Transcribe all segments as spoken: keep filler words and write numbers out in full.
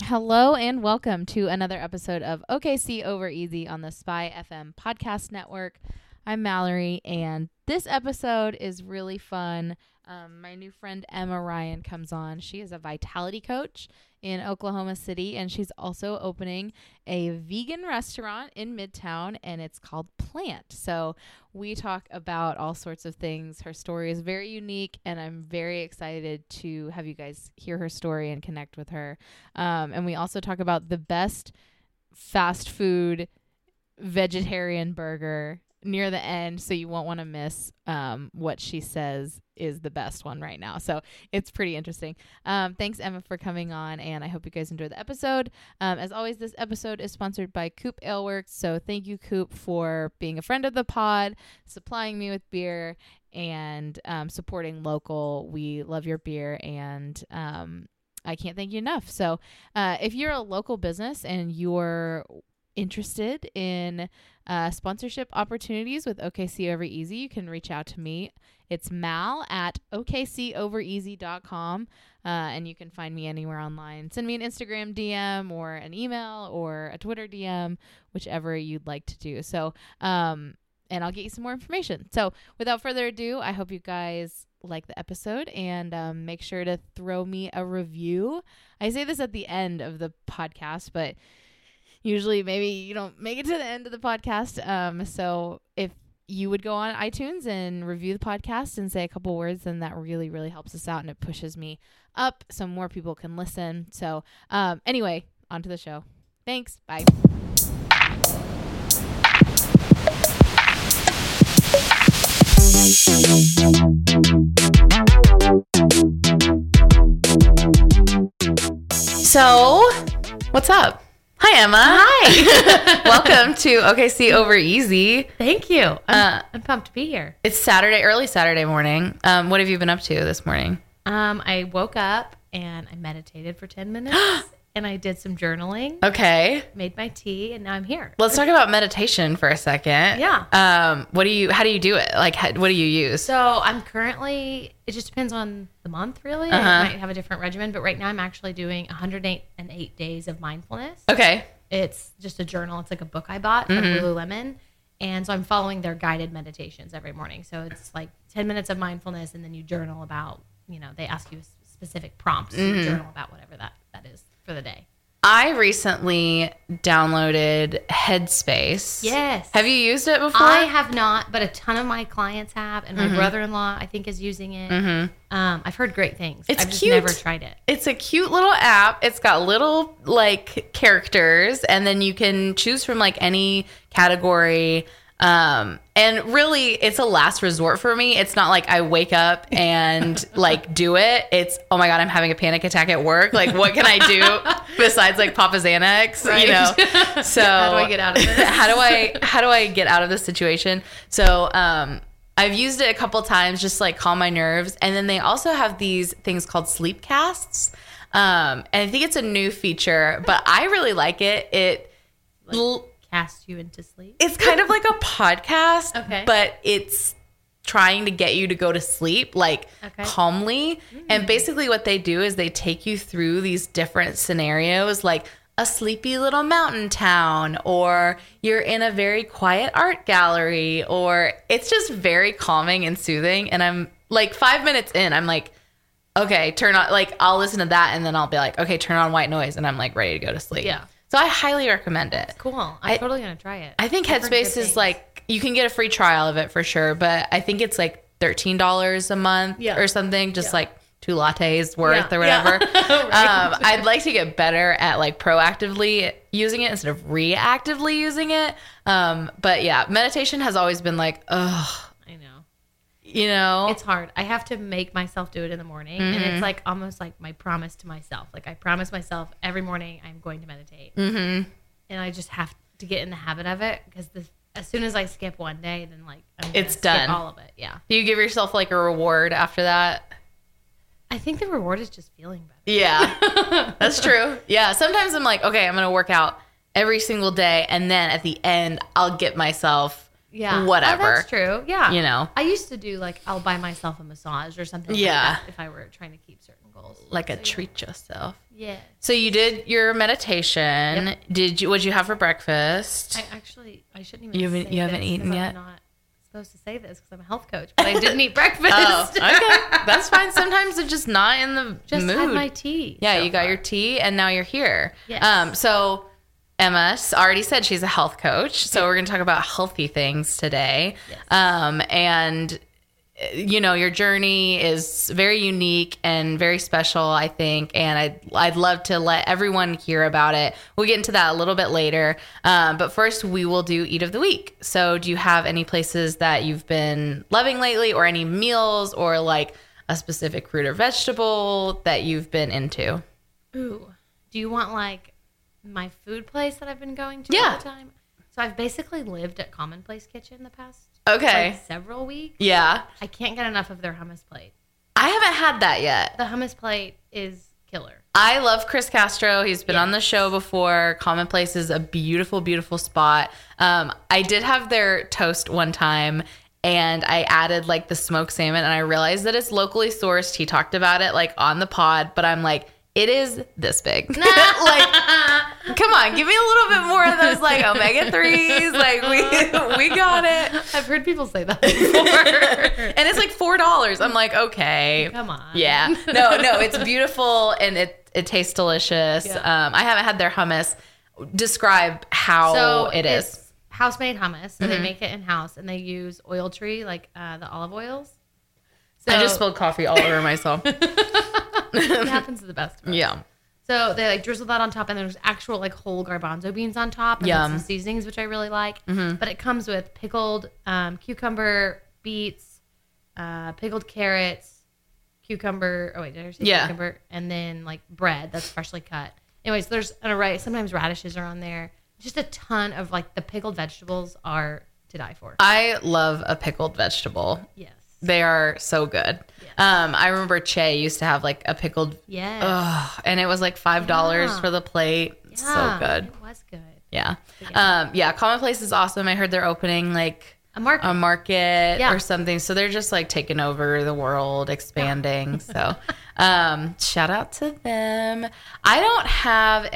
Hello and welcome to another episode of O K C Over Easy on the Spy F M podcast network. I'm Mallory, and this episode is really fun. Um, my new friend Emma Ryan comes on. She is a vitality coach in Oklahoma City, and she's also opening a vegan restaurant in Midtown, and it's called Plant. So we talk about all sorts of things. Her story is very unique, and I'm very excited to have you guys hear her story and connect with her. Um, and we also talk about the best fast food vegetarian burger near the end, so you won't want to miss um, what she says is the best one right now. So it's pretty interesting. Um, thanks, Emma, for coming on, and I hope you guys enjoyed the episode. Um, as always, this episode is sponsored by Coop Ale Works, so thank you, Coop, for being a friend of the pod, supplying me with beer, and um, supporting local. We love your beer, and um, I can't thank you enough. So uh, if you're a local business and you're interested in uh, sponsorship opportunities with O K C Over Easy, you can reach out to me. It's Mal at O K C over easy dot com, uh, and you can find me anywhere online. Send me an Instagram D M or an email or a Twitter D M, whichever you'd like to do. So, um, and I'll get you some more information. So without further ado, I hope you guys like the episode, and um, make sure to throw me a review. I say this at the end of the podcast, but usually maybe you don't make it to the end of the podcast. Um, so if you would go on iTunes and review the podcast and say a couple words, then that really, really helps us out, and it pushes me up so more people can listen. So um, anyway, on to the show. Thanks. Bye. So, what's up? Hi, Emma. Hi. Welcome to O K C Over Easy. Thank you. I'm, Uh, I'm pumped to be here. It's Saturday, early Saturday morning. Um, what have you been up to this morning? Um, I woke up and I meditated for ten minutes and I did some journaling, Okay. made my tea, and now I'm here. Let's talk about meditation for a second. Yeah. Um, what do you, how do you do it? Like, how, what do you use? So I'm currently, it just depends on the month, really. Uh-huh. I might have a different regimen, but right now I'm actually doing one hundred eight days of mindfulness. Okay. It's just a journal. It's like a book I bought from Mm-hmm. Lululemon. And so I'm following their guided meditations every morning. So it's like ten minutes of mindfulness, and then you journal about, you know, they ask you a specific prompt. So Mm-hmm. you journal about whatever that, that is for the day. I recently downloaded Headspace. Yes. Have you used it before? I have not, but a ton of my clients have, and my Mm-hmm. brother-in-law, I think, is using it. Mm-hmm. Um, I've heard great things. It's I've just cute. never tried it. It's a cute little app. It's got little like characters, and then you can choose from like any category. Um, and really it's a last resort for me. It's not like I wake up and like do it. It's, oh my God, I'm having a panic attack at work. Like, what can I do besides like Papa Xanax, Right. you know? So How do I get out of this? how do I, how do I get out of this situation? So, um, I've used it a couple times just to, like, calm my nerves. And then they also have these things called sleep casts. Um, and I think it's a new feature, but I really like it. It Like, l- cast you into sleep. it's kind of like a podcast, Okay. but it's trying to get you to go to sleep like Okay. calmly. And basically what they do is they take you through these different scenarios, like a sleepy little mountain town, or you're in a very quiet art gallery, or it's just very calming and soothing. And I'm like five minutes in, I'm like, okay, turn on, like I'll listen to that, and then I'll be like, okay, turn on white noise, and I'm like ready to go to sleep. Yeah. So I highly recommend it. Cool. I'm I- totally going to try it. I think I've heard Headspace good is things. like, you can get a free trial of it for sure, but I think it's like thirteen dollars a month Yeah. or something, just Yeah. like two lattes worth Yeah. or whatever. Yeah. um, I'd like to get better at like proactively using it instead of reactively using it. Um, but yeah, meditation has always been like, ugh, I know. you know, It's hard. I have to make myself do it in the morning. And Mm-hmm. it's like almost like my promise to myself. Like I promise myself every morning I'm going to meditate. mm-hmm. And I just have to get in the habit of it, because the, as soon as I skip one day, then like I'm gonna It's skip done. all of it. Yeah. Do you give yourself like a reward after that? I think the reward is just feeling better. Yeah, that's true. Yeah, sometimes I'm like, okay, I'm going to work out every single day, and then at the end, I'll get myself Yeah. whatever. Oh, that's true. Yeah. You know, I used to do like, I'll buy myself a massage or something Yeah. like that if I were trying to keep certain goals. like a So, yeah. treat yourself. Yeah. So you did your meditation. Yep. Did you? What'd you have for breakfast? I actually, I shouldn't even. You haven't- say you haven't this eaten 'cause yet? I'm not supposed to say this because I'm a health coach, but I didn't eat breakfast. Oh, okay. That's fine. Sometimes they're just not in the Just mood. had my tea. Yeah, so you got far. your tea, and now you're here. Yes. Um. So Emma s- already said she's a health coach, so we're going to talk about healthy things today. Yes. Um. And you know, your journey is very unique and very special, I think, and I'd, I'd love to let everyone hear about it. We'll get into that a little bit later, um, but first we will do Eat of the Week. So do you have any places that you've been loving lately, or any meals, or like a specific fruit or vegetable that you've been into? Ooh. Do you want like my food place that I've been going to Yeah. all the time? So I've basically lived at Commonplace Kitchen the past Okay. like, several weeks. Yeah. I can't get enough of their hummus plate. I haven't had that yet. The hummus plate is killer. I love Chris Castro. He's been Yes. on the show before. Commonplace is a beautiful, beautiful spot. Um, I did have their toast one time, and I added like the smoked salmon, and I realized that it's locally sourced. He talked about it like on the pod, but I'm like, it is this big. Like, come on, give me a little bit more of those like omega threes. Like we we got it. I've heard people say that before. And it's like four dollars. I'm like, okay. Come on. Yeah. No, no, it's beautiful and it it tastes delicious. Yeah. Um, I haven't had their hummus. Describe how So it is. it's house-made hummus. So Mhm. they make it in-house, and they use oil tree, like uh, the olive oils. So I just spilled coffee all over myself. it happens to the best of us. Yeah. So they like drizzle that on top, and there's actual like whole garbanzo beans on top, and Yum. some seasonings, which I really like. Mhm. But it comes with pickled um, cucumber, beets, uh, pickled carrots, cucumber. Oh wait, did I say Yeah. cucumber? And then like bread that's freshly cut. Anyways, there's an array. Sometimes radishes are on there. Just a ton of like the pickled vegetables are to die for. I love a pickled vegetable. Yes. They are so good. Yes. Um, I remember Che used to have like a pickled, Yes. ugh, and it was like five dollars Yeah. for the plate. It's so Yeah, good. It was good. Yeah. Yeah. Um, yeah. Commonplace is awesome. I heard they're opening like A market. a market Yeah. or something. So they're just like taking over the world, expanding. So um, shout out to them. I don't have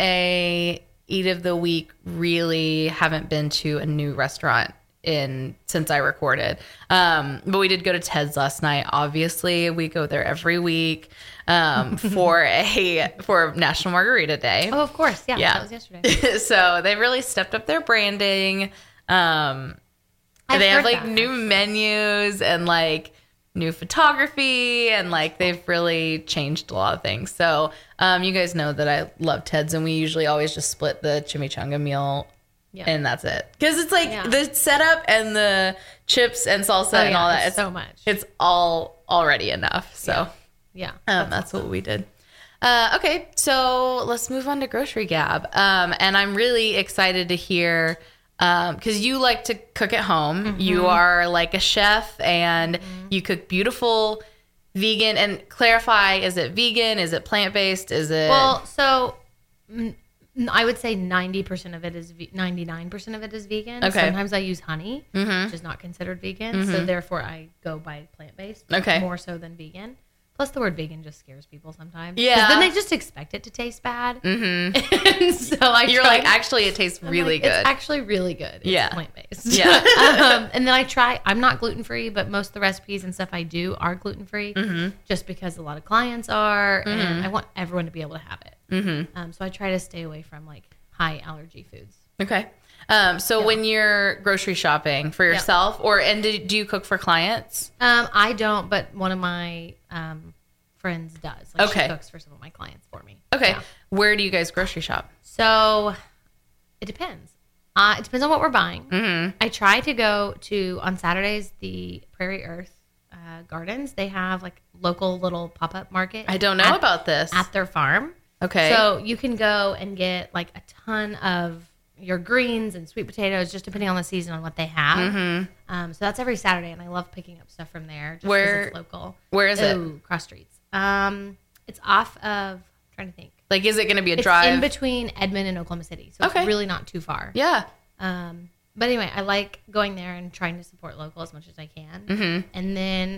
a Eat of the Week. Really haven't been to a new restaurant in since I recorded. Um, but we did go to Ted's last night. Obviously, we go there every week um, for a for National Margarita Day. Oh, of course. Yeah. Yeah. That was yesterday. So they really stepped up their branding. Um, I've they have heard like that, new actually. menus and like new photography, and like they've really changed a lot of things. So um, you guys know that I love Ted's, and we usually always just split the chimichanga meal. Yeah. And that's it. Because it's like Yeah. the setup and the chips and salsa Oh, and yeah, all that. it's so much. It's all already enough. So Yeah. um, that's what we did. Uh, okay, so let's move on to Grocery Gab. Um, and I'm really excited to hear because you like to cook at home. Mm-hmm. You are like a chef, and you cook beautiful vegan. And clarify: is it vegan? Is it plant based? Is it Well, so mm, I would say ninety percent of it is ve- ninety-nine percent of it is vegan. Okay. Sometimes I use honey, Mhm. which is not considered vegan. So therefore I go by plant-based Okay. more so than vegan. Plus the word vegan just scares people sometimes. 'Cause Yeah. then they just expect it to taste bad. Mm-hmm. And so I You're try- like, actually, it tastes I'm really like, good. It's actually really good. It's Yeah. plant-based. Yeah. um, and then I try, I'm not gluten-free, but most of the recipes and stuff I do are gluten-free Mm-hmm. just because a lot of clients are, and I want everyone to be able to have it. Mm-hmm. Um, so I try to stay away from like high allergy foods. Okay. Um, so Yeah. when you're grocery shopping for yourself, or and do, do you cook for clients? Um, I don't, but one of my um, friends does. Like Okay. She cooks for some of my clients for me. Okay. Yeah. Where do you guys grocery shop? So it depends. Uh, it depends on what we're buying. Mm-hmm. I try to go to, on Saturdays, the Prairie Earth uh, Gardens. They have like local little pop-up market. I don't know at, about this. at their farm. Okay. So you can go and get like a ton of your greens and sweet potatoes, just depending on the season on what they have. Mm-hmm. Um, so that's every Saturday, and I love picking up stuff from there. Just 'cause Where- it's local. Where is it? Ooh, cross streets. Um, it's off of. I'm trying to think. Like, is it going to be a It's drive? in between Edmond and Oklahoma City, so Okay. it's really not too far. Yeah. Um, but anyway, I like going there and trying to support local as much as I can. Mm-hmm. And then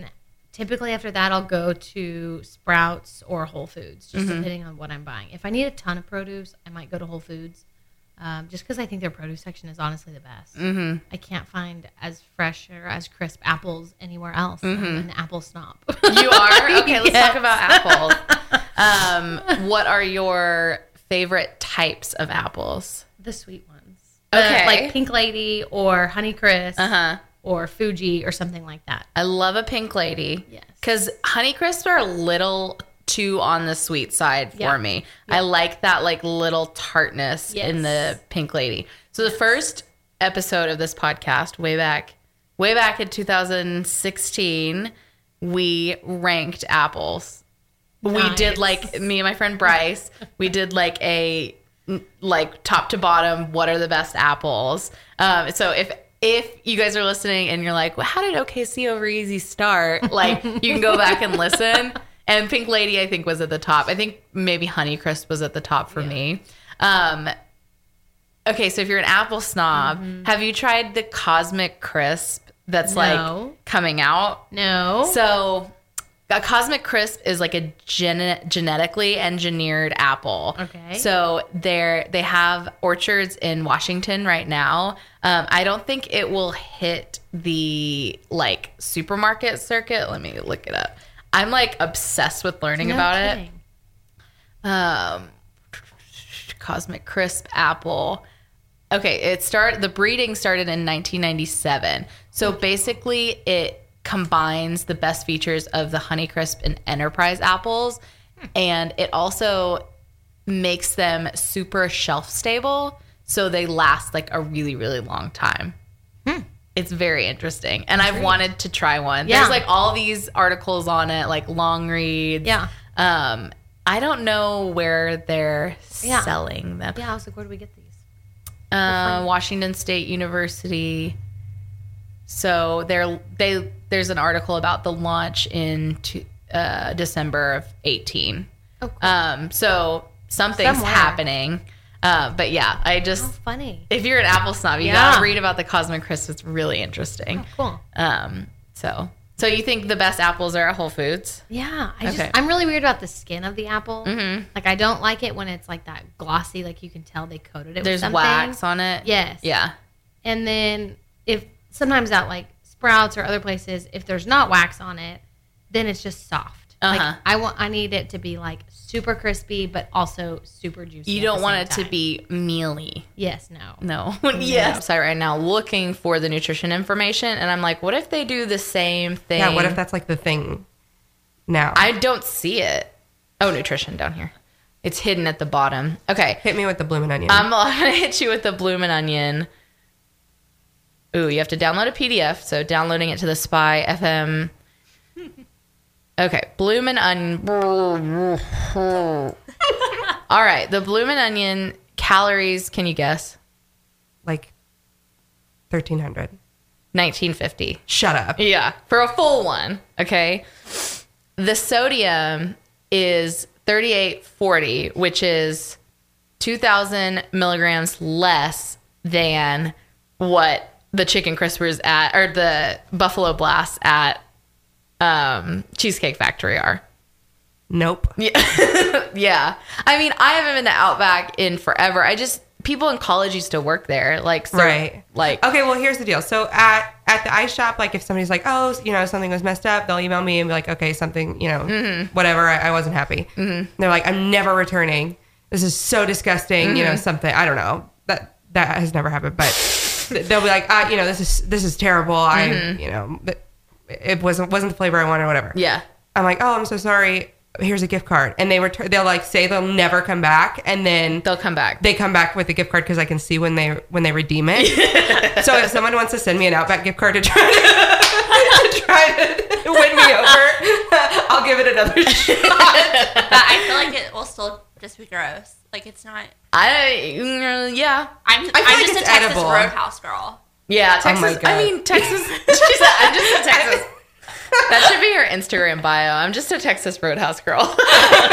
typically after that, I'll go to Sprouts or Whole Foods, just Mm-hmm. depending on what I'm buying. If I need a ton of produce, I might go to Whole Foods, um, just because I think their produce section is honestly the best. Mm-hmm. I can't find as fresh or as crisp apples anywhere else. Mm-hmm. I'm an apple snob. You are? Okay, let's Yes. talk about apples. Um, what are your favorite types of apples? The sweet ones. Okay. Uh, like Pink Lady or Honey Crisp Uh-huh. or Fuji or something like that. I love a Pink Lady. Yes. Because Honey Crisps are a little too on the sweet side for Yeah. me. I like that like little tartness Yes. in the Pink Lady. So the first episode of this podcast, way back, way back in two thousand sixteen, we ranked apples. We Nice. did like me and my friend Bryce. We did like a like top to bottom. What are the best apples? Um, so if if you guys are listening and you're like, well, how did O K C Over Easy start? Like you can go back and listen. And Pink Lady, I think, was at the top. I think maybe Honey Crisp was at the top for Yeah. me. Um, okay, so if you're an apple snob, Mm-hmm. have you tried the Cosmic Crisp that's No. like coming out? No. So a Cosmic Crisp is like a gene- genetically engineered apple. Okay. So they're they have orchards in Washington right now. Um, I don't think it will hit the like supermarket circuit. Let me look it up. I'm like obsessed with learning No about kidding. it. Um, Cosmic Crisp apple. Okay, it started. The breeding started in nineteen ninety-seven. So basically, it combines the best features of the Honeycrisp and Enterprise apples, and it also makes them super shelf stable, so they last like a really, really long time. Hmm. It's very interesting, and I've wanted to try one. Yeah. There's like all these articles on it, like long reads. Yeah. Um, I don't know where they're Yeah. selling them. Yeah, I was like, where do we get these? Uh, Washington State University. So there, they there's an article about the launch in to, uh, December of eighteen. Oh, cool. Um, so something's Somewhere. happening. Uh, but yeah, I Oh, just funny. if you're an apple snob, you Yeah. gotta read about the Cosmic Crisp. It's really interesting. Oh, cool. Um, so so you think the best apples are at Whole Foods? Yeah, I Okay. just I'm really weird about the skin of the apple. Mm-hmm. Like I don't like it when it's like that glossy, like you can tell they coated it There's with something. wax on it. Yes. Yeah. And then if sometimes at like Sprouts or other places, if there's not wax on it, then it's just soft. Uh-huh. Like I want I need it to be like super crispy but also super juicy. You at don't the want same it to time. be mealy. Yes, no. No. Yes. I'm right now looking for the nutrition information, and I'm like, what if they do the same thing? Yeah, what if that's like the thing now? I don't see it. Oh, nutrition down here. It's hidden at the bottom. Okay. Hit me with the bloomin' onion. I'm gonna hit you with the bloomin' onion. Ooh, you have to download a P D F. So downloading it to the Spy F M. Okay, bloomin' onion. All right, the bloomin' onion calories. Can you guess? like thirteen hundred. nineteen fifty. Shut up. Yeah, for a full one. Okay. The sodium is thirty-eight forty, which is two thousand milligrams less than what the Chicken Crispers at, or the Buffalo Blasts at um, Cheesecake Factory are. Nope. Yeah. Yeah. I mean, I haven't been to Outback in forever. I just, people in college used to work there. Like, so, Right. Like, Okay, well, here's the deal. So at at the ice shop, like if somebody's like, oh, you know, something was messed up, they'll email me and be like, okay, something, you know, Mm-hmm. whatever. I, I wasn't happy. Mm-hmm. They're like, I'm never returning. This is so disgusting. You know, Mm-hmm. something. I don't know. That that has never happened, but they'll be like, uh, you know, this is this is terrible. I, you know, th- it wasn't wasn't the flavor I wanted or whatever. Mm-hmm. yeah. I'm like, oh, I'm so sorry. Here's a gift card, and they return. They'll like say they'll never come back, and then They'll come back. they come back with a gift card because I can see when they when they redeem it. So if someone wants to send me an Outback gift card to try to, to try to win me over, I'll give it another shot. But I feel like it will still just be gross. Like it's not. I, uh, yeah. I'm, feel I'm like just it's a Texas edible. Roadhouse girl. Yeah, Oh my Texas. God. I mean, Texas. She said, I'm just in Texas. That should be her Instagram bio. I'm just a Texas Roadhouse girl. But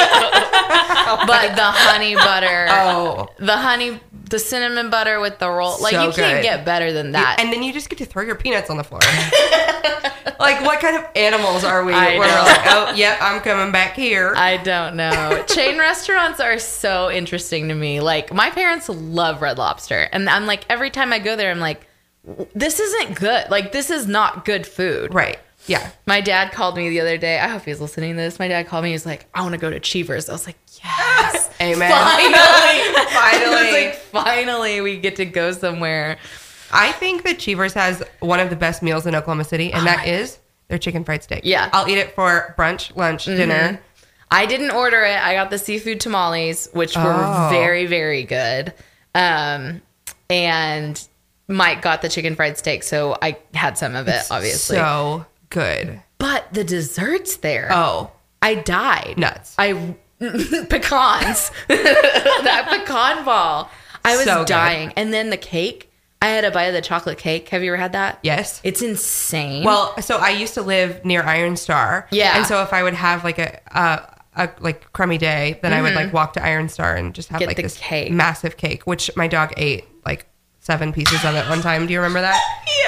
the honey butter, Oh, the honey, the cinnamon butter with the roll, like So you can't good. get better than that. and then you just get to throw your peanuts on the floor. Like, what kind of animals are we? I We're know. like, oh, yeah, I'm coming back here. I don't know. Chain restaurants are so interesting to me. Like, my parents love Red Lobster. And I'm like, every time I go there, I'm like, this isn't good. Like, this is not good food. Right. Yeah. My dad called me the other day. I hope he's listening to this. My dad called me. He's like, I want to go to Cheevers. I was like, yes. Amen. Finally. Finally. I was like, finally, we get to go somewhere. I think that Cheevers has one of the best meals in Oklahoma City, and that is their chicken fried steak. Yeah. I'll eat it for brunch, lunch, dinner. I didn't order it. I got the seafood tamales, which were Oh. very, very good. Um, and Mike got the chicken fried steak, so I had some of it, obviously. So good. But the desserts there, Oh, I died. nuts. I pecans, that pecan ball. I was So good. dying. And then the cake. I had a bite of the chocolate cake. Have you ever had that? Yes. It's insane. Well, so I used to live near Iron Star. Yeah. And so if I would have like a, uh, a like crummy day, then I would like walk to Iron Star and just have Get like the this cake. massive cake, which my dog ate like seven pieces of it one time. Do you remember that?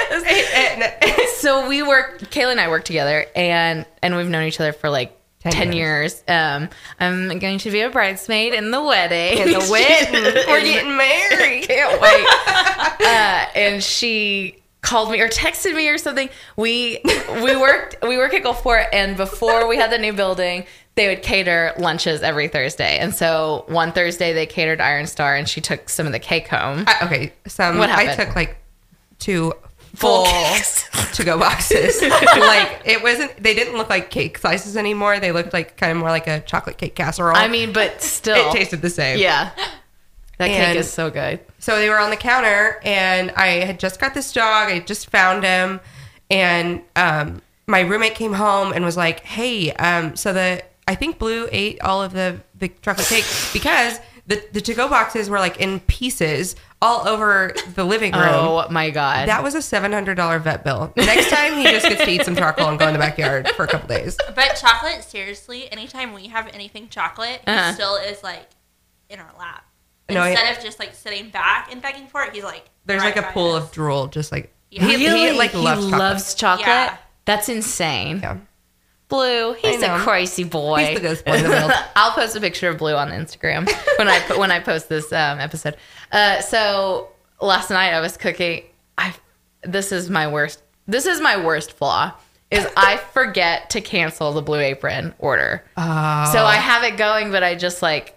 yes. So we work, Kayla and I work together, and and we've known each other for like ten, ten years. years. Um, I'm going to be a bridesmaid in the wedding. In the wedding. We're getting married. Can't wait. uh, and she called me or texted me or something. We we worked we work at Gulfport, and before we had the new building, they would cater lunches every Thursday. And so one Thursday they catered Iron Star, and she took some of the cake home. I, okay. Some, What I happened? took like two Full full cakes. to go boxes. Like it wasn't, they didn't look like cake slices anymore. They looked like kind of more like a chocolate cake casserole. I mean, but still, it tasted the same. yeah. That cake And- is so good. So they were on the counter, and I had just got this dog. I just found him, and um, my roommate came home and was like, "Hey, um, so the I think Blue ate all of the the chocolate cake because the the to go boxes were like in pieces all over the living room." Oh my god. That was a seven hundred dollar vet bill. Next time, he just gets to eat some charcoal and go in the backyard for a couple days. But chocolate, seriously, anytime we have anything chocolate, Uh-huh. he still is like in our lap. No, I- Instead of just like sitting back and begging for it, he's like There's right like a by pool us. of drool, just like Yeah. he, he like he loves chocolate. loves chocolate. Yeah. That's insane. Yeah. Blue, he's I a know. crazy boy. He's the goodest boy in the world. I'll post a picture of Blue on Instagram when I put, when I post this um, episode. Uh, so last night I was cooking. I this is my worst. This is my worst flaw. Is I forget to cancel the Blue Apron order. Oh. So I have it going, but I just like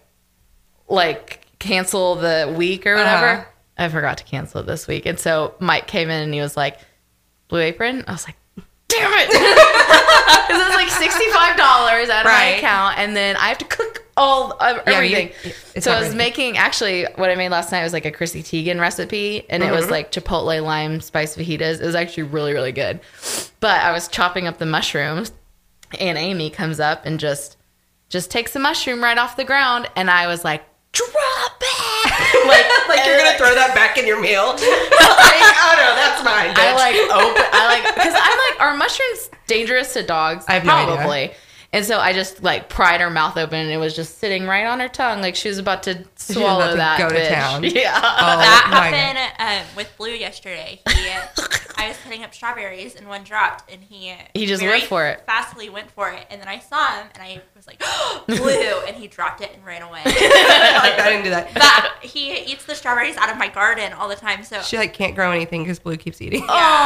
like cancel the week or whatever. Uh-huh. I forgot to cancel it this week, and so Mike came in and he was like, "Blue Apron." I was like, "Damn it!" Because it was like sixty-five dollars out of my Right. account, and then I have to cook all uh, Yeah, you- everything. it's so I was everything. making actually what I made last night was like a Chrissy Teigen recipe, and it was like chipotle lime spice fajitas. It was actually really really good. But I was chopping up the mushrooms, and Amy comes up and just just takes the mushroom right off the ground, and I was like, "Drop it!" like, like you're gonna throw that back in your meal. Like, oh no, that's mine. I bitch. like open. I like because I'm like, are mushrooms dangerous to dogs? I have no idea. Probably. And so I just like pried her mouth open, and it was just sitting right on her tongue, like she was about to was swallow about to that. go to bitch. town. Yeah. Oh, That my God. happened um, with Blue yesterday. He, I was cutting up strawberries and one dropped, and he He just very went for it. Fastly went for it, and then I saw him, and I was like, "Blue!" and he dropped it and ran away. like, I didn't do that. But he eats the strawberries out of my garden all the time, so She like can't grow anything because Blue keeps eating.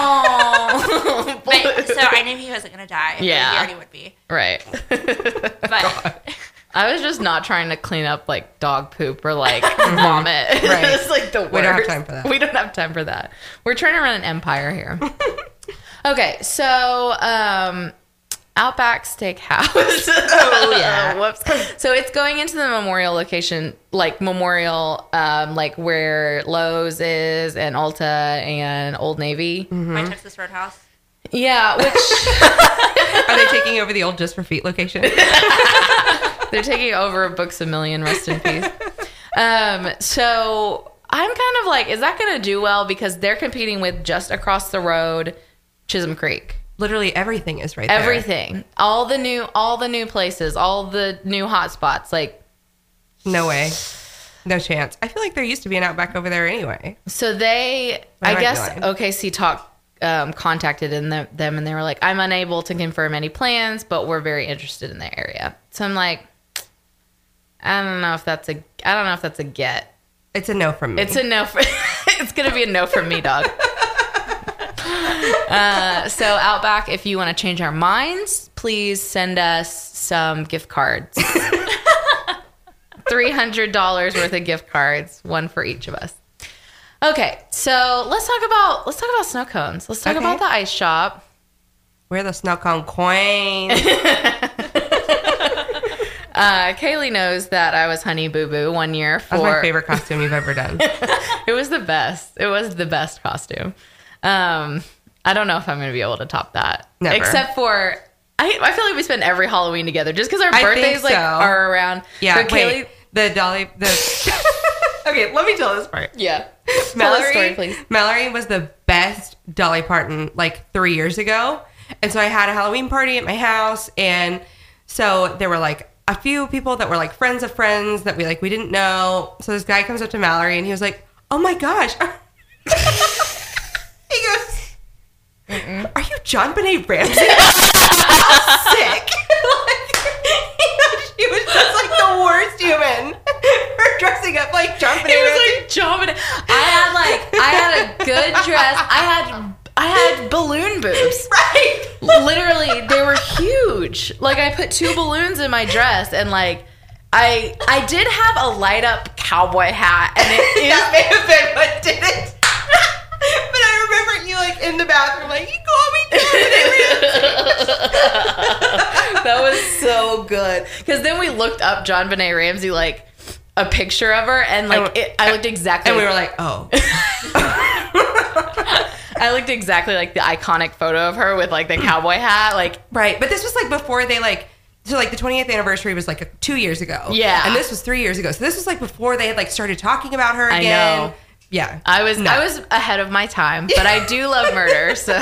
Oh. but, so I knew he wasn't gonna die. Yeah. he already would be. Right. But I was just not trying to clean up like dog poop or like vomit. Right. It's like the worst. We don't have time for that. We don't have time for that. We're trying to run an empire here. Okay, so um Outback Steakhouse. Oh, yeah. Whoops. So it's going into the Memorial location, like Memorial, um, like where Lowe's is and Ulta and Old Navy. my Texas Roadhouse. Yeah, which Are they taking over the old Just for Feet location? they're taking over Books a Million, rest in peace. Um, so I'm kind of like, is that going to do well? Because they're competing with just across the road, Chisholm Creek. literally everything is right there. Everything. All the new all the new places, all the new hot spots. Like, no way. No chance. I feel like there used to be an Outback over there anyway. So they, I I might guess, be lying. O K C Talk um, contacted in the, them and they were like, I'm unable to confirm any plans, but we're very interested in the area. So I'm like, I don't know if that's a, I don't know if that's a get. It's a no from me. It's a no. For, it's going to be a no from me, dog. uh, so Outback, if you want to change our minds, please send us some gift cards. three hundred dollars worth of gift cards, one for each of us. Okay, so let's talk about let's talk about snow cones. Let's talk Okay. about the ice shop. We're the snow cone queen. Uh, Kaylee knows that I was Honey Boo Boo one year for That's my favorite costume you've ever done. It was the best. It was the best costume. Um, I don't know if I'm going to be able to top that. Never. Except for I, I feel like we spend every Halloween together just because our I think birthdays like so. are around. Yeah, But wait. The Dolly, the... Okay, let me tell this part. Yeah. Tell Mallory, the story, please. Mallory was the best Dolly Parton like three years ago. And so I had a Halloween party at my house. And so there were like a few people that were like friends of friends that we like, we didn't know. So this guy comes up to Mallory and he was like, oh my gosh. He goes, Mm-mm. Are you John Benet Ramsey? Sick. Like, you know, she was just like the worst human for dressing up like John Benet It was Ramsey. like jumping. I had like I had a good dress. I had I had balloon boobs. Right. Literally, they were huge. Like I put two balloons in my dress, and like I I did have a light up cowboy hat, and it is. That may have been what did it. But I remember you like in the bathroom, like you call me John Benet Ramsey. That was so good. Because then we looked up John Benet Ramsey, like a picture of her, and like And- it, I looked exactly. And we like, were like, oh. I looked exactly like the iconic photo of her with like the cowboy hat, like. Right. But this was like before they like, so like the twentieth anniversary was like two years ago. Yeah. And this was three years ago. So this was like before they had like started talking about her I again. know. Yeah. I was No. I was ahead of my time, but I do love murder, so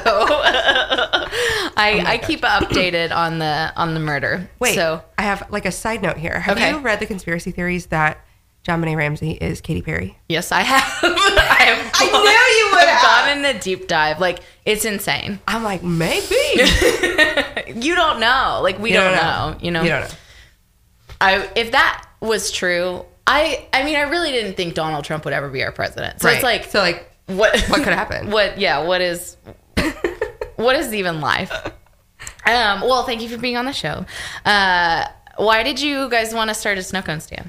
I I keep updated on the on the murder. Wait, so I have like a side note here. Have Okay. you read the conspiracy theories that John Benet Ramsey is Katy Perry? yes, I have. I have. I knew you would I've have. gone in a deep dive. Like it's insane. I'm like, maybe. You don't know. Like we You don't, don't know. know. You know. You don't know. I if that was true, I I mean I really didn't think Donald Trump would ever be our president. So Right. it's like so like, what what could happen? What yeah, what is what is even life? Um, well, thank you for being on the show. Uh, why did you guys want to start a snow cone stand?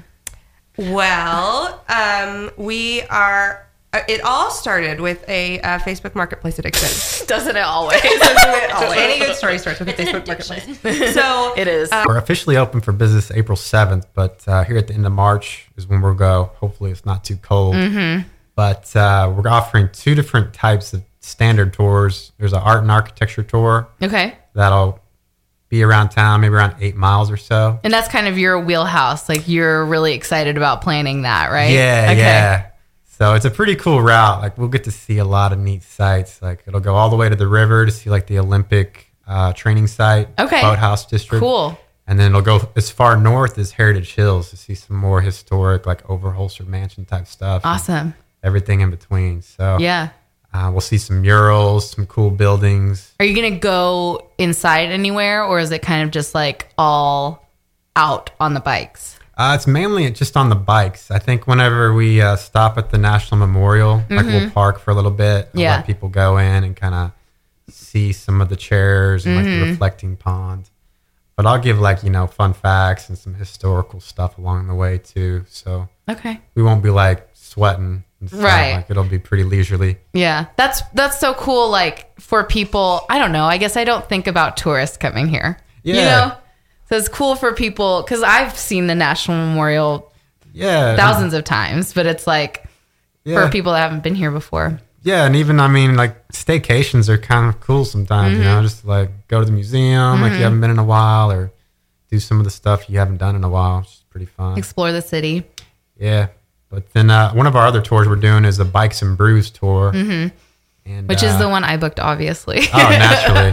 Well, um, we are. Uh, it all started with a uh, Facebook Marketplace addiction. Doesn't it always? So any good story starts with a Facebook Marketplace. So It is. uh, We're officially open for business April seventh, but uh, here at the end of March is when we'll go. Hopefully it's not too cold. Mm-hmm. But uh, we're offering two different types of standard tours. There's an art and architecture tour Okay. that'll be around town, maybe around eight miles or so. And that's kind of your wheelhouse. Like you're really excited about planning that, right? Yeah, Okay. yeah. So it's a pretty cool route. Like we'll get to see a lot of neat sites. Like it'll go all the way to the river to see like the Olympic uh, training site, Okay. boathouse district. Cool. And then it'll go as far north as Heritage Hills to see some more historic, like Overholser Mansion type stuff. and Awesome. everything in between. So Yeah. uh, we'll see some murals, some cool buildings. Are you going to go inside anywhere or is it kind of just like all out on the bikes? Uh, it's mainly just on the bikes. I think whenever we uh, stop at the National Memorial, like we'll park for a little bit, and Yeah. let people go in and kind of see some of the chairs and like Mm-hmm. the reflecting pond. But I'll give like, you know, fun facts and some historical stuff along the way too. So Okay. we won't be like sweating and stuff. Right. Like it'll be pretty leisurely. Yeah. That's that's so cool like for people, I don't know, I guess I don't think about tourists coming here. You Yeah. know? So it's cool for people cuz I've seen the National Memorial Yeah. thousands of times, but it's like yeah. for people that haven't been here before. Yeah, and even I mean, like staycations are kind of cool sometimes. Mm-hmm. You know, just to, like go to the museum, like you haven't been in a while, or do some of the stuff you haven't done in a while. It's pretty fun. Explore the city. Yeah, but then uh, one of our other tours we're doing is a Bikes and Brews tour, mm-hmm. and Which is uh, the one I booked, obviously. oh, naturally.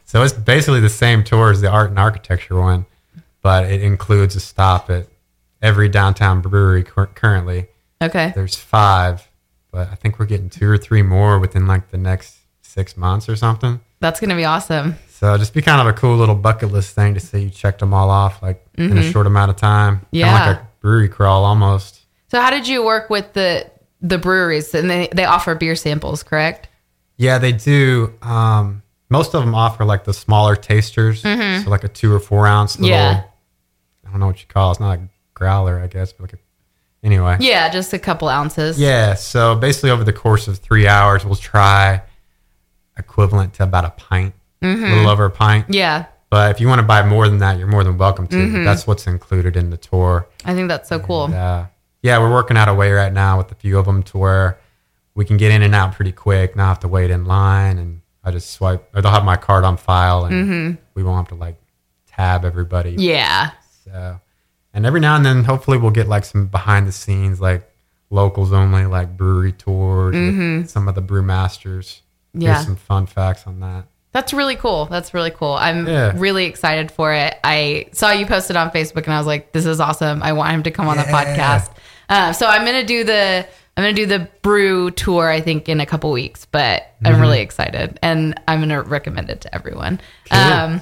So it's basically the same tour as the art and architecture one, but it includes a stop at every downtown brewery cur- currently. Okay. There's five, but I think we're getting two or three more within like the next six months or something. That's going to be awesome. So just be kind of a cool little bucket list thing to say you checked them all off like in a Mhm. short amount of time. Yeah. Kind of like a brewery crawl almost. So how did you work with the the breweries? And they, they offer beer samples, correct? Yeah, they do. Um, most of them offer like the smaller tasters. Mhm. So like a two or four ounce little, Yeah. I don't know what you call it. It's not like a growler, I guess, but like a, anyway. Yeah, just a couple ounces. Yeah. So basically over the course of three hours, we'll try equivalent to about a pint, Mhm. a little over a pint. Yeah. But if you want to buy more than that, you're more than welcome to. Mhm. That's what's included in the tour. I think that's so cool. And, uh, yeah, we're working out a way right now with a few of them to where we can get in and out pretty quick, not have to wait in line. And I just swipe, or they'll have my card on file and Mhm. we won't have to like tab everybody. Yeah. So, and every now and then, hopefully we'll get like some behind the scenes, like locals only, like brewery tours, with Mhm. some of the brewmasters. Yeah. Here's some fun facts on that. That's really cool. That's really cool. I'm Yeah. really excited for it. I saw you posted on Facebook and I was like, this is awesome. I want him to come on the Yeah. podcast. Uh, so I'm going to do the, I'm going to do the brew tour, I think in a couple weeks, but I'm Mhm. really excited and I'm going to recommend it to everyone. Cool. Um,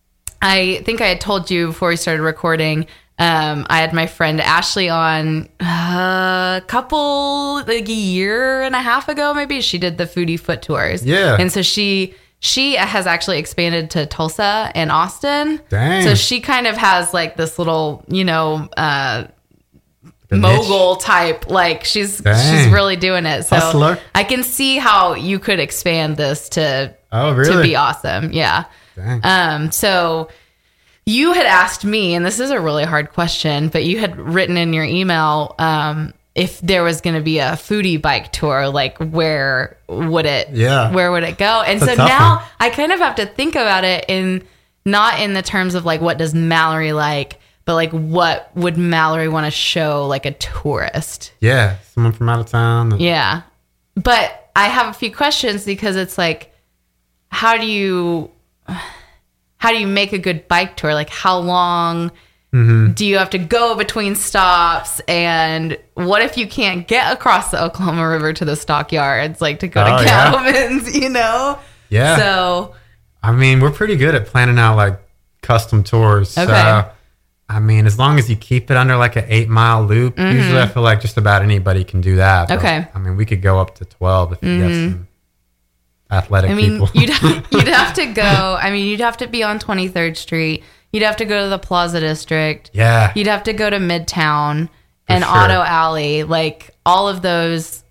I think I had told you before we started recording, um, I had my friend Ashley on uh, a couple, like a year and a half ago, maybe. She did the Foodie Foot Tours. Yeah. And so she, she has actually expanded to Tulsa and Austin. Dang. So she kind of has like this little, you know, uh, The niche. mogul type, like she's, Dang. she's really doing it. So Hustler. I can see how you could expand this to, Oh, to really? be awesome. Yeah. Dang. Um, so you had asked me, and this is a really hard question, but you had written in your email, um, if there was going to be a foodie bike tour, like where would it, Yeah. where would it go? And It's a so tough now one. I kind of have to think about it in not in the terms of like, what does Mallory like, but like, what would Mallory want to show like a tourist? Yeah. Someone from out of town. Yeah. But I have a few questions because it's like, how do you, how do you make a good bike tour? Like how long Mhm. do you have to go between stops? And what if you can't get across the Oklahoma River to the stockyards, like to go Oh, to yeah. Cattleman's, you know? Yeah. So, I mean, we're pretty good at planning out like custom tours. Okay. So, I mean, as long as you keep it under like an eight mile loop, usually I feel like just about anybody can do that. But, Mm-hmm. Okay. I mean, we could go up to twelve if you get some athletic I mean, people. you'd, you'd have to go, I mean, you'd have to be on twenty-third Street. You'd have to go to the Plaza District. yeah. You'd have to go to Midtown and sure. Auto Alley, like all of those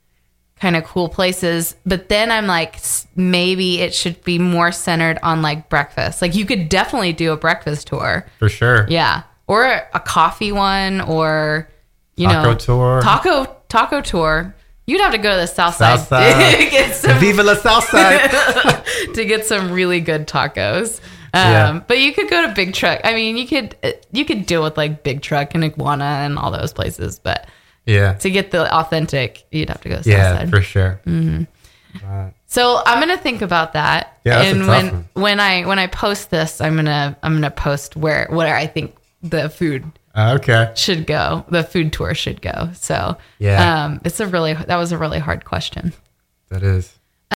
kind of cool places. But then I'm like, s- maybe it should be more centered on like breakfast. Like you could definitely do a breakfast tour. For sure. Yeah. Or a coffee one or, you Taco know, tour. taco, taco tour. You'd have to go to the South Side, South Side. to, get some, Viva la Southside. to get some really good tacos. Um, Yeah. But you could go to Big Truck. I mean, you could uh, you could deal with like Big Truck and Iguana and all those places. But yeah. to get the authentic, you'd have to go to Yeah, Southside. for sure. Mm-hmm. Right. So I'm gonna think about that. Yeah, that's a and tough when one. when I when I post this, I'm gonna I'm gonna post where where I think the food Uh, okay. should go, the food tour should go. So Yeah. um, it's a really that was a really hard question. That is.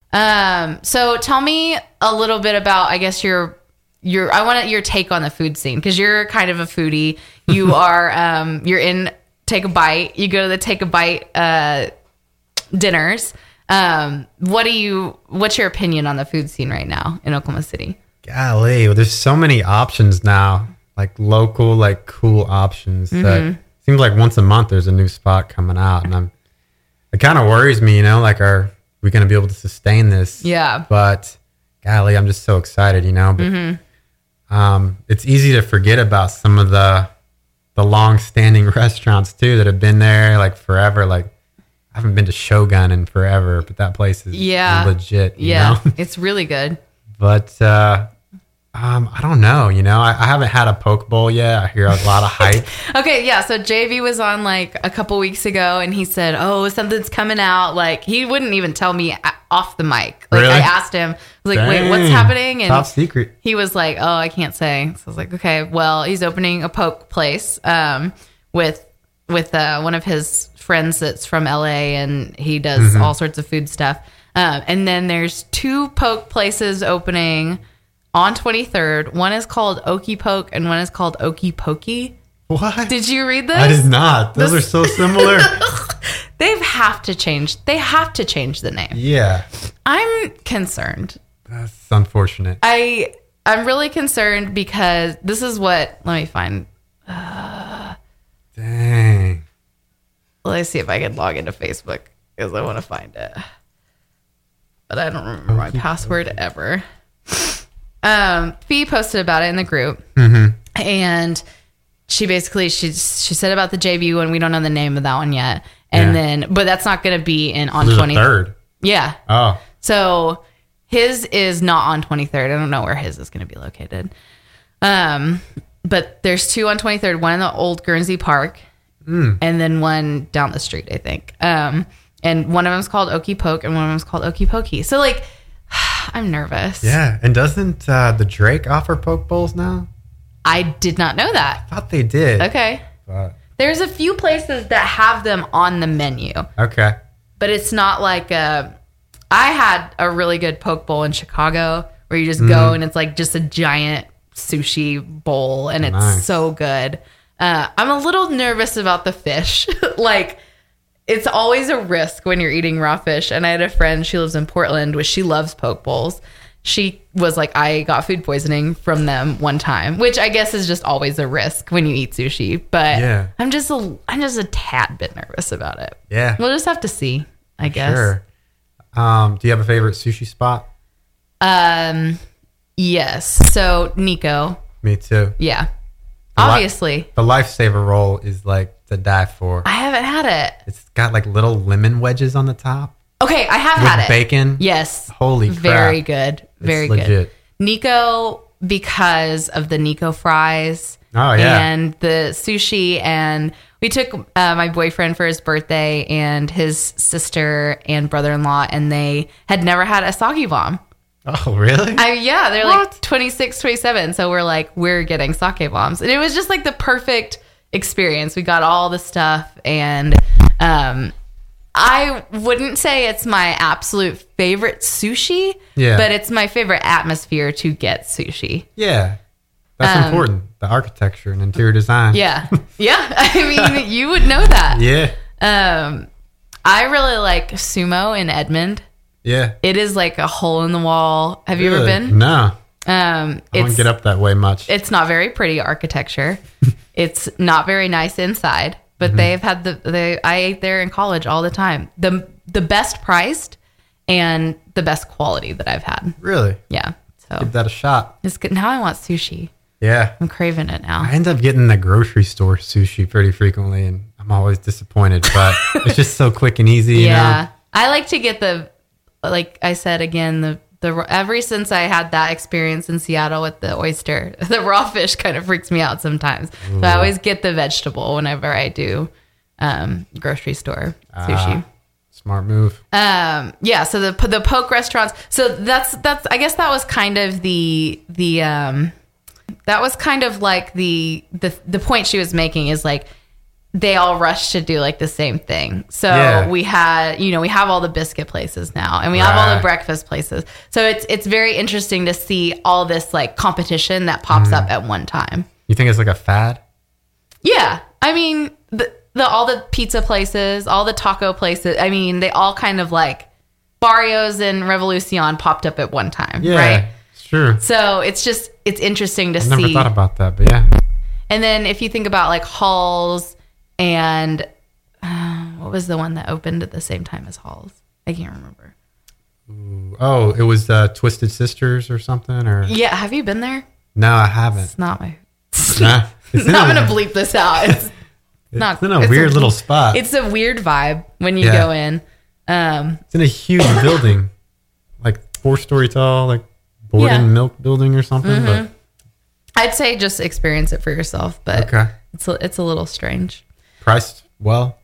Um, so tell me a little bit about, I guess your your I want your take on the food scene because you're kind of a foodie. You are um, you're in Take a Bite. You go to the Take a Bite uh, dinners. Um, what do you? What's your opinion on the food scene right now in Oklahoma City? Golly, well, there's so many options now, like local, like cool options. Mm-hmm. That seems like once a month there's a new spot coming out, and I'm. It kind of worries me, you know, like are we going to be able to sustain this? Yeah. But golly, I'm just so excited, you know. But Mm-hmm. um, it's easy to forget about some of the the long-standing restaurants too that have been there like forever. Like I haven't been to Shogun in forever, but that place is Yeah. legit. You Yeah, know? it's really good. But uh, Um, I don't know. You know, I, I haven't had a poke bowl yet. I hear a lot of hype. Okay, yeah. So J V was on like a couple weeks ago, and he said, "Oh, something's coming out." Like he wouldn't even tell me a- off the mic. Like Really? I asked him, I was like, "Wait, what's Dang. happening?" And Top secret. he was like, "Oh, I can't say." So I was like, "Okay, well, he's opening a poke place um, with with uh, one of his friends that's from L A, and he does Mm-hmm. all sorts of food stuff. Um, and then there's two poke places opening on twenty-third. One is called Okie Poke, and one is called Okie Pokey. What? Did you read this? I did not. Those This- are so similar. They have to change. They have to change the name. Yeah. I'm concerned. That's unfortunate. I I'm really concerned because this is what. Let me find. Dang. Let's see if I can log into Facebook because I want to find it. But I don't remember my password ever. Um, Fee posted about it in the group, Mm-hmm. and she basically she she said about the J V one. We don't know the name of that one yet, and Yeah. then but that's not going to be in on There's twenty. a third. Yeah, Oh. so his is not on twenty-third. I don't know where his is going to be located. Um, but there's two on twenty-third, one in the old Guernsey Park, Mm. and then one down the street, I think. Um, and one of them's called Okie Poke, and one of them's called Okie Pokey. So like, I'm nervous. Yeah. And doesn't uh, the Drake offer poke bowls now? I did not know that. I thought they did. Okay. But, There's a few places that have them on the menu, okay. but it's not like a. I had a really good poke bowl in Chicago where you just Mm-hmm. go and it's like just a giant sushi bowl and it's Nice. so good. Uh, I'm a little nervous about the fish. Like, it's always a risk when you're eating raw fish. And I had a friend, she lives in Portland, which she loves poke bowls. She was like, I got food poisoning from them one time, which I guess is just always a risk when you eat sushi. But Yeah. I'm just a, I'm just a tad bit nervous about it. Yeah. We'll just have to see, I guess. Sure. Um, do you have a favorite sushi spot? Um, yes. So Nico, Me too. yeah, li- obviously. The lifesaver roll is like to die for. I haven't had it. It's got like little lemon wedges on the top Okay, I have with had it. bacon. Yes. Holy crap. Very good. Very good. legit. Nico, because of the Nico fries. Oh, yeah. And the sushi, and we took uh, my boyfriend for his birthday and his sister and brother-in-law, and they had never had a sake bomb. Oh, really? I, yeah, they're What? like twenty-six, twenty-seven. So we're like, we're getting sake bombs. And it was just like the perfect experience. We got all the stuff. And um, I wouldn't say it's my absolute favorite sushi, Yeah. but it's my favorite atmosphere to get sushi. yeah. That's Um, important. The architecture and interior design. Yeah. Yeah. I mean, you would know that. Yeah. Um, I really like Sumo in Edmond. Yeah. It is like a hole in the wall. Have you ever Really? been? No. Um, I it's don't get up that way much. It's not very pretty architecture. It's not very nice inside, but Mm-hmm. they've had the they I ate there in college all the time. The the best priced and the best quality that I've had. Really? Yeah. So Give that a shot. it's good. Now I want sushi. Yeah. I'm craving it now. I end up getting the grocery store sushi pretty frequently, and I'm always disappointed, but it's just so quick and easy. You Yeah. know? I like to get the like I said again, the the ever since I had that experience in Seattle with the oyster, the raw fish kind of freaks me out sometimes. So I always get the vegetable whenever I do um, grocery store sushi. Ah, smart move. Um, yeah, so the the poke restaurants. So that's that's I guess that was kind of the the um that was kind of like the the the point she was making is like they all rushed to do like the same thing. So Yeah. we had, you know, we have all the biscuit places now and we have all the Right. breakfast places. So it's it's very interesting to see all this like competition that pops Mm. up at one time. You think it's like a fad? Yeah. I mean, the, the all the pizza places, all the taco places, I mean, they all kind of like Barrios and Revolucion popped up at one time, Yeah. right? It's true. So it's just, it's interesting to I see. never thought about that, but yeah. And then if you think about like Halls and uh, what was the one that opened at the same time as Halls? I can't remember. Oh, it was uh, Twisted Sisters or something, or Yeah. Have you been there? no, I haven't. It's not my, Nah, it's in I'm a- going to bleep this out. It's It's not in a it's weird little spot. It's a weird vibe when you Yeah. go in. Um, It's in a huge building, like four story tall, like board Yeah. and milk building or something. Mhm. I'd say just experience it for yourself, But but okay, it's a, it's a little strange. priced well.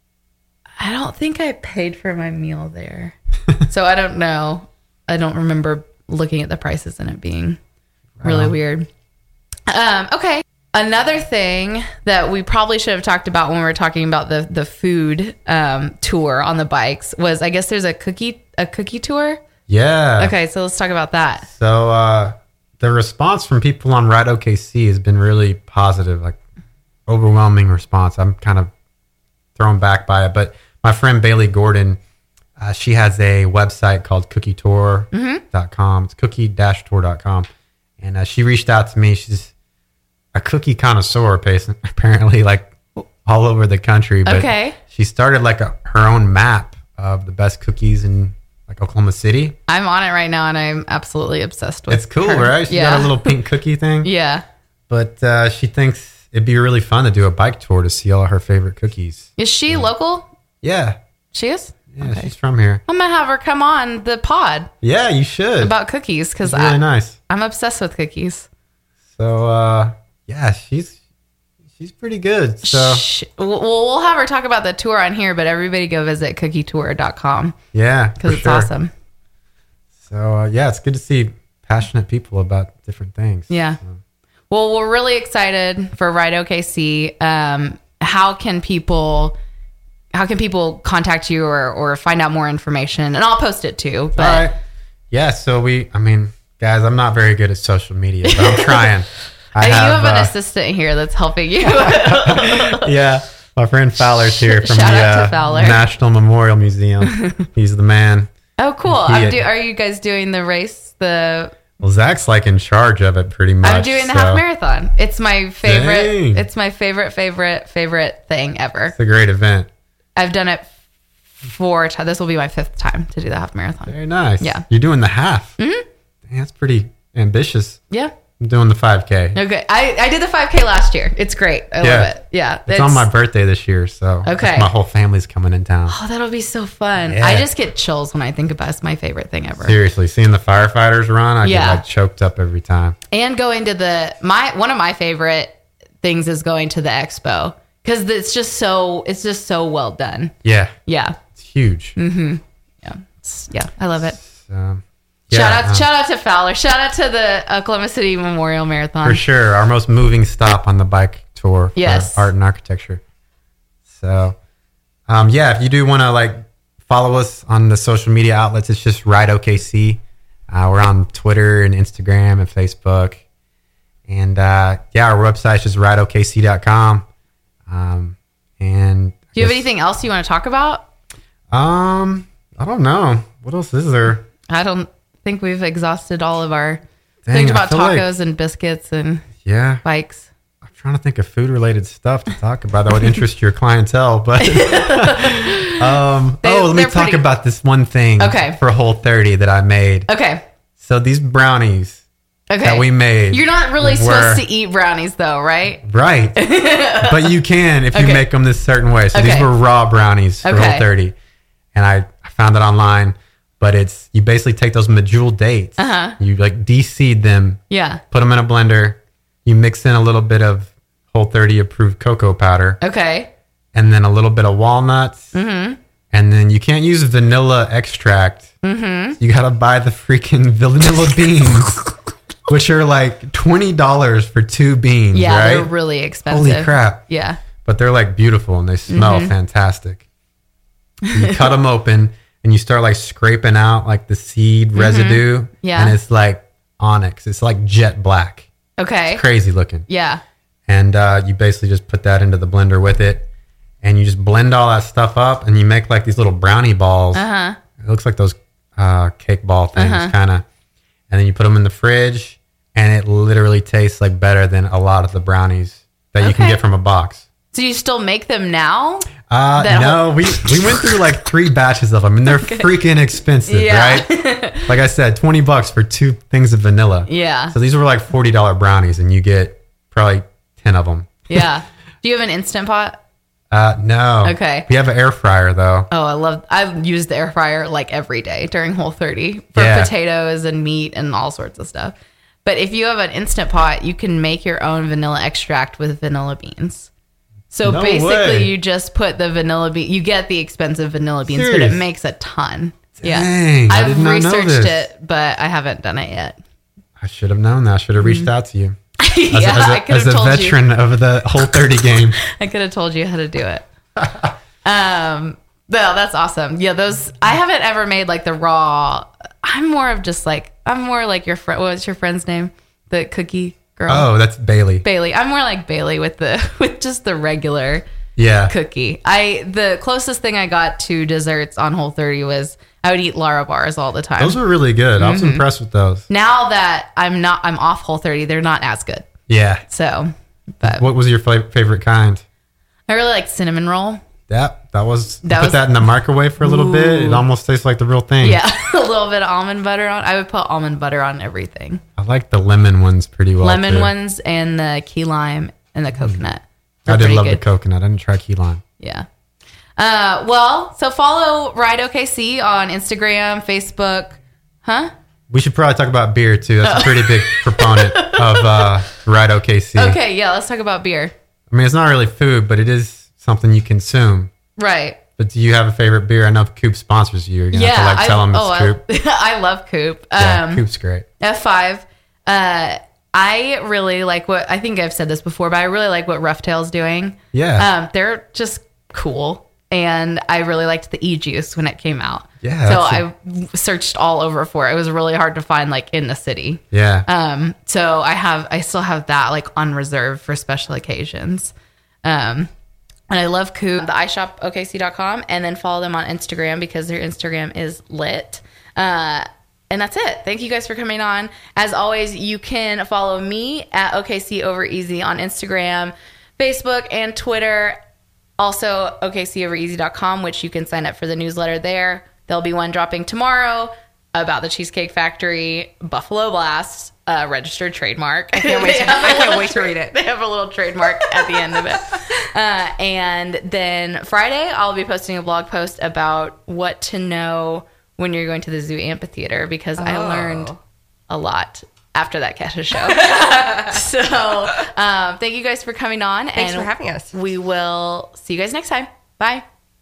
I don't think I paid for my meal there. So I don't know. I don't remember looking at the prices and it being really Wow. weird. Um, okay. Another thing that we probably should have talked about when we were talking about the the food um, tour on the bikes was, I guess there's a cookie a cookie tour. Yeah. Okay, so let's talk about that. So uh, the response from people on Ride O K C has been really positive, like overwhelming response. I'm kind of thrown back by it, but my friend Bailey Gordon, uh, she has a website called cookie tour dot com. It's cookie dash tour dot com. And uh, she reached out to me. She's a cookie connoisseur, apparently, like all over the country. But Okay. she started like a, her own map of the best cookies in like Oklahoma City. I'm on it right now and I'm absolutely obsessed with It's cool, her. right? She yeah. got a little pink cookie thing. Yeah. But uh, she thinks it'd be really fun to do a bike tour to see all her favorite cookies. Is she local? Yeah. She is? Yeah, Okay. she's from here. I'm going to have her come on the pod Yeah, you should. about cookies because It's really nice. I'm obsessed with cookies. So, uh, yeah, she's she's pretty good. So, Shh. Well, we'll have her talk about the tour on here, but everybody go visit cookie tour dot com yeah, because for it's sure. awesome. So, uh, yeah, it's good to see passionate people about different things. Yeah. So, Well, we're really excited for Ride O K C. Um, how can people how can people contact you or, or find out more information? And I'll post it too. But all right. Yeah, so we, I mean, guys, I'm not very good at social media, but I'm trying. I you have an uh, assistant here that's helping you. Yeah, my friend Fowler's here from Shout the out to uh, Fowler. National Memorial Museum. He's the man. Oh, cool. He- I'm do, are you guys doing the race? The Well, Zach's like in charge of it pretty much. I'm doing the so half marathon. It's my favorite. Dang. It's my favorite, favorite, favorite thing ever. It's a great event. I've done it four times. This will be my fifth time to do the half marathon. Very nice. Yeah. You're doing the half. Mm-hmm. Dang, that's pretty ambitious. Yeah. I'm doing the five K. Okay. I, I did the five K last year. It's great. I Yeah. love it. Yeah. It's, on my birthday this year, so Okay. my whole family's coming in town. Oh, that'll be so fun. Yeah. I just get chills when I think about it. It's my favorite thing ever. Seriously, seeing the firefighters run, I Yeah. get like choked up every time. And going to the my one of my favorite things is going to the expo because it's just so it's just so well done. Yeah, Yeah. it's huge. Yeah. It's, yeah. I love it. So, Shout yeah, out, um, shout out to Fowler. Shout out to the Oklahoma City Memorial Marathon. for sure. Our most moving stop on the bike tour for Yes. art and architecture. So, um, yeah, if you do want to like follow us on the social media outlets, it's just Ride O K C. Uh, we're on Twitter and Instagram and Facebook. And uh, yeah, our website is just ride o k c dot com. Um, and Do you have I guess- anything else you want to talk about? Um, I don't know. What else is there? I don't think we've exhausted all of our Dang, things I about feel like- tacos and biscuits and Yeah. bikes. I'm trying to think of food related stuff to talk about that would interest your clientele, but um, They- oh, let me they're talk pretty- about this one thing Okay. for Whole thirty that I made. Okay. So these brownies Okay. that we made, You're not really were- supposed to eat brownies though, right? right? But you can if you Okay. make them this certain way. So Okay. these were raw brownies for Okay. Whole thirty, and I, I found it online. But it's you basically take those medjool dates, Uh-huh. you like de-seed them, Yeah. put them in a blender, you mix in a little bit of Whole thirty approved cocoa powder, Okay. and then a little bit of walnuts. Mm-hmm. And then you can't use vanilla extract. Mm-hmm. You got to buy the freaking vanilla beans, which are like twenty dollars for two beans, Yeah, right? they're really expensive. Holy crap. Yeah. But they're like beautiful and they smell Mm-hmm. fantastic. You cut them open and you start like scraping out like the seed residue. Mm-hmm. Yeah. And it's like onyx. It's like jet black. Okay. Crazy looking. Yeah. And uh, you basically just put that into the blender with it, and you just blend all that stuff up, and you make like these little brownie balls. Uh-huh. It looks like those uh, cake ball things, Uh-huh. kind of. And then you put them in the fridge, and it literally tastes like better than a lot of the brownies that you can Okay. get from a box. So you still make them now? Uh, That no, we we went through like three batches of them, and they're freaking expensive, Yeah. right? Like I said, twenty bucks for two things of vanilla. Yeah. So these were like forty dollar brownies, and you get probably ten of them. Yeah. Do you have an Instant Pot? Uh, no. Okay. We have an air fryer though. Oh, I love. I use the air fryer like every day during Whole thirty for Yeah. potatoes and meat and all sorts of stuff. But if you have an Instant Pot, you can make your own vanilla extract with vanilla beans. So No basically, way. you just put the vanilla bean. You get the expensive vanilla beans, but Serious? it makes a ton. Dang, yeah, I I've did not know researched this. it, but I haven't done it yet. I should have known that. I should have reached out to you. As, yeah, a, as, I a, could as have a told you. veteran of the Whole thirty game. I could have told you how to do it. um, no, that's awesome. Yeah, those I haven't ever made like the raw. I'm more of just like I'm more like your friend. What was your friend's name? The cookie girl. Oh, that's Bailey. Bailey. I'm more like Bailey with the with just the regular Yeah. cookie. I the closest thing I got to desserts on Whole thirty was I would eat Lara bars all the time. Those were really good. I was Mm-hmm. impressed with those. Now that I'm not I'm off Whole thirty, they're not as good. Yeah. So, but What was your fa- favorite kind? I really like cinnamon roll. That that was That put was- that in the microwave for a little bit. It Ooh. almost tastes like the real thing. Yeah, a little bit of almond butter on. I would put almond butter on everything. I like the lemon ones pretty well. Lemon too. ones and the key lime and the coconut. I They're did pretty love the good. coconut. I didn't try key lime. Yeah. Uh, well, so follow Ride O K C on Instagram, Facebook. Huh? We should probably talk about beer too. That's a pretty big proponent of uh, Ride O K C. Okay, yeah, let's talk about beer. I mean, it's not really food, but it is something you consume. Right. But do you have a favorite beer? I know Coop sponsors you. You're gonna Yeah. have to like tell them it's oh, Coop. I, I love Coop. yeah, Um, Coop's great. F five. Uh, I really like what I think I've said this before, but I really like what Rough Tail's doing. Yeah. Um, they're just cool, and I really liked the E Juice when it came out. Yeah, So that's I searched all over for it. It was really hard to find like in the city. Yeah. Um, so I have, I still have that like on reserve for special occasions. Um, and I love Coop, the i shop O K C dot com, and then follow them on Instagram because their Instagram is lit. Uh, and that's it. Thank you guys for coming on. As always, you can follow me at O K C Over Easy on Instagram, Facebook, and Twitter. Also, O K C over easy dot com, which you can sign up for the newsletter there. There'll be one dropping tomorrow about the Cheesecake Factory Buffalo Blast, uh, registered trademark. I can't wait to, I can't wait to read it. They have a little trademark at the end of it. Uh, and then Friday, I'll be posting a blog post about what to know when you're going to the zoo amphitheater because I Oh. learned a lot after that Kesha show. so um, thank you guys for coming on. Thanks and for having us. We will see you guys next time. Bye.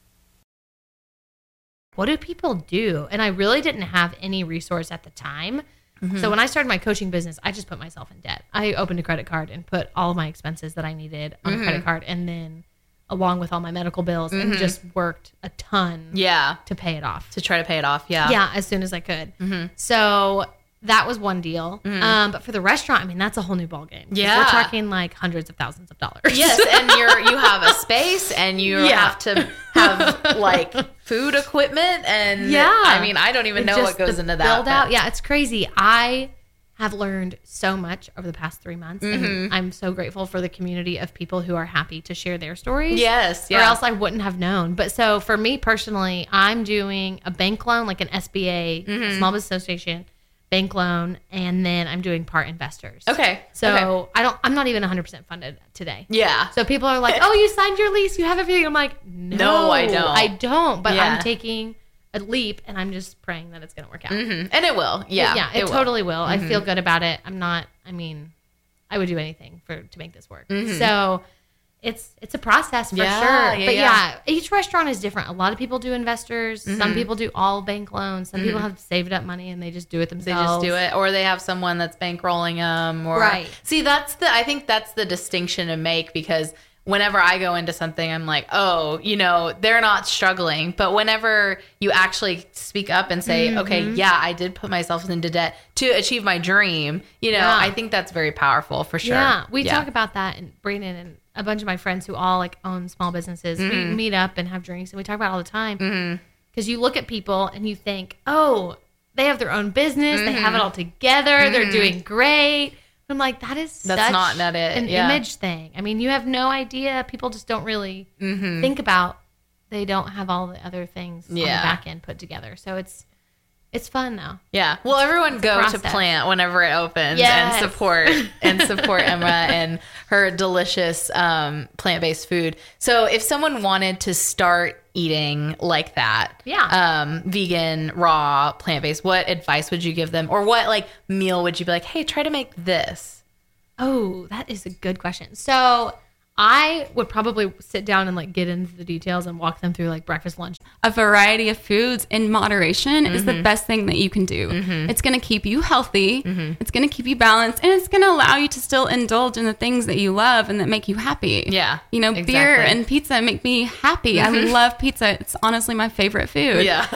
What do people do? And I really didn't have any resource at the time. Mm-hmm. So when I started my coaching business, I just put myself in debt. I opened a credit card and put all of my expenses that I needed on Mm-hmm. a credit card, and then along with all my medical bills, and just worked a ton Yeah. to pay it off. To try to pay it off. Yeah. Yeah, as soon as I could. Mm-hmm. So that was one deal. Um, but for the restaurant, I mean, that's a whole new ballgame. 'Cause Yeah. we're talking like hundreds of thousands of dollars. Yes, and you're you have a space and you Yeah. have to have like food equipment and Yeah. I mean I don't even And know just what goes the into that. build out. but- Yeah, it's crazy. I have learned so much over the past three months, Mm-hmm. and I'm so grateful for the community of people who are happy to share their stories. Yes, Or yeah. else I wouldn't have known. But so for me personally, I'm doing a bank loan, like an S B A, Mm-hmm. Small Business Association bank loan, and then I'm doing part investors. Okay. So okay. I don't. I'm not even one hundred percent funded today. Yeah. So people are like, "Oh, you signed your lease. You have everything." I'm like, "No, No, I don't. I don't." But Yeah. I'm taking a leap, and I'm just praying that it's going to work out. Mhm. And it will. Yeah. yeah, it, will. totally will. I feel good about it. I'm not. I mean, I would do anything for to make this work. So it's it's a process for Yeah, sure. yeah, but yeah. yeah. each restaurant is different. A lot of people do investors. Some people do all bank loans. Some people have saved up money and they just do it They themselves. just do it, or they have someone that's bankrolling them. Or Right. see, that's the. I think that's the distinction to make because whenever I go into something, I'm like, oh, you know, they're not struggling. But whenever you actually speak up and say, Mm-hmm. okay, yeah, I did put myself into debt to achieve my dream. You know, Yeah. I think that's very powerful for sure. Yeah, we talk about that, and Brandon and a bunch of my friends who all like own small businesses, we meet up and have drinks, and we talk about it all the time. Because you look at people and you think, oh, they have their own business, they have it all together, they're doing great. I'm like, that is That's such not- not it, an yeah. image thing. I mean, you have no idea. People just don't really think about. They don't have all the other things on the Yeah. back end put together. So it's It's fun though. Yeah. Well, everyone go to process. Plant whenever it opens Yes. and support and support Emma and her delicious um, plant-based food. So if someone wanted to start eating like that, Yeah. um, vegan, raw, plant-based, what advice would you give them? Or what like meal would you be like, hey, try to make this? Oh, that is a good question. So I would probably sit down and like get into the details and walk them through like breakfast, lunch. A variety of foods in moderation is Mm-hmm. the best thing that you can do. It's going to keep you healthy. It's going to keep you balanced, and it's going to allow you to still indulge in the things that you love and that make you happy. Yeah, You know, exactly. beer and pizza make me happy. I love pizza. It's honestly my favorite food. Yeah.